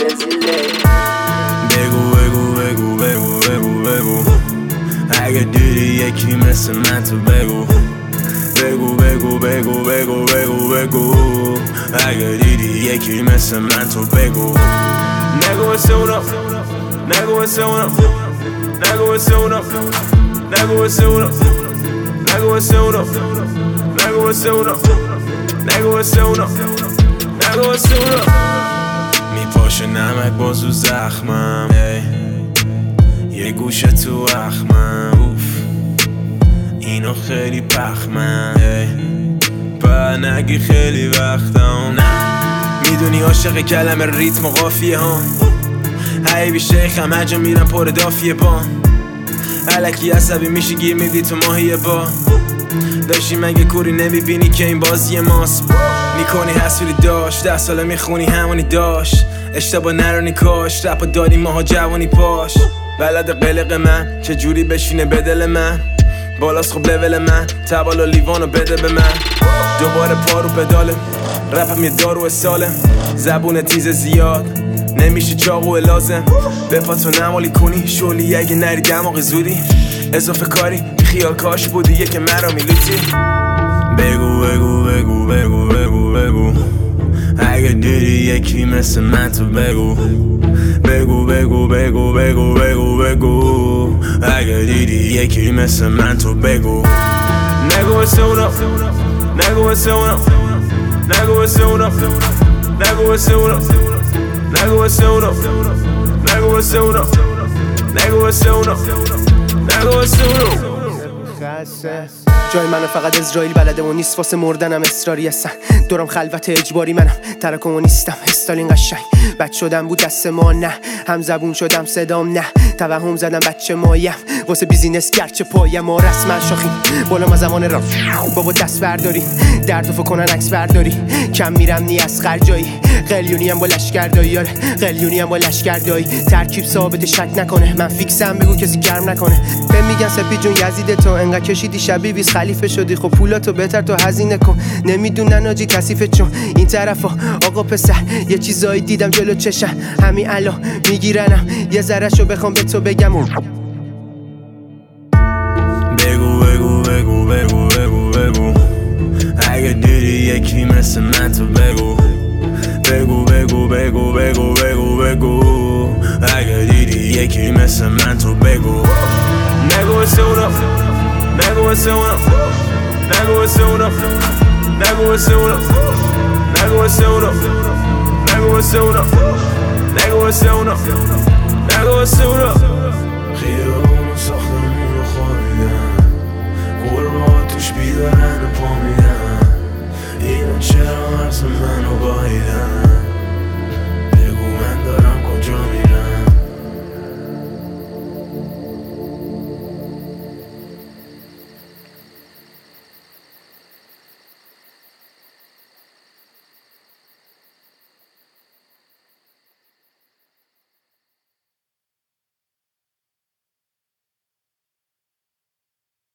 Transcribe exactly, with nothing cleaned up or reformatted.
بگو بگو بگو بگو بگو بگو اگه دیدی یکی مثل من تو بگو بگو بگو بگو بگو بگو بگو اگه دیدی یکی مثل من تو بگو نگو واسه اونا نگو واسه اونا نگو واسه اونا نگو واسه اونا نگو واسه اونا نگو واسه اونا نگو واسه اونا نگو واسه اونا میپاشه نمک بازو زخمم یه گوشه تو اخمم اوف اینو خیلی پخمم با نگی خیلی وقتم نه میدونی عاشق کلمه ریتم و قافیه ها حیبی شیخم هر جا میرم پر دافیه با الکی عصبی میشی گیر میدی تو ماهیه با داشتی مگه کوری نمیبینی که این بازی ماست میکنی حسوری داشت ده ساله میخونی همونی داشت اشتباه نرونی کاش رپا دادی ماها جوانی پاش بلد قلق من چه جوری بشینه به دل من بالاست خب لول من تبال و لیوانو بده به من دوباره پارو پداله رپم یه دارو سالم زبون تیز زیاد نمیشه چاقو لازم به پاتو نمالی کنی شولی اگه نری دماغ زودی اضافه کاری بی خیال کاش بودی یه مرا میلوتی بگو بگو بگو بگو بگو بگو اگه دیدی یکی مثل من تو بگو بگو بگو بگو بگو بگو بگو اگه دیدی یکی مثل من تو بگو نگو واسه اونا نگو واسه اونا نگو واسه اونا نگو واسه اونا نگو واسه اونا نگو واسه اونا نگو واسه اونا نگو واسه اونا جای منو فقط اسرائیل بلده و نیست واسه مردنم اصراری هستن دورم خلوت اجباری منم ترکم و نیستم استالین قشنگ بد شدم بود دست ما نه هم زبون شدم صدام نه توهم زدم بچه مایم واسه بیزینس گرچه پایم ما رسما شاخیم بالا ما زمان را بابا دست برداری درد و فکنن عکس برداری کم میرم نی از خرجایی قلیونی هم با لشکردایی آره قلیونی هم با لشکردایی ترکیب ثابت شک نکنه من فیکسم بگو کسی گرم نکنه به میگن سپی جون یزید تو انقدر کشیدی شبیه بیس خلیفه شدی خب پولاتو بهتر تو هزینه کن نمیدونن آجی کثیفه چون این طرفا آقا پسر یه چیزایی دیدم جلو چشم همین الان میگیرنم یه ذرهشو بخوام به تو بگم و بگو بگو بگو بگو بگو بگو اگه دیدی یکی مثل من تو بگو بگو بگو بگو بگو بگو بگو اگه دیدی یکی مثل من تو بگو نگو واسه اونا نگو واسه اونا نگو واسه اونا نگو واسه اونا نگو واسه اونا نگو واسه اونا نگو واسه اونا نگو واسه اونا خیابونو ساختمون رو خوابیدن گربا توش بیدارن و پا میدن اینا چرا عرض منو بایدن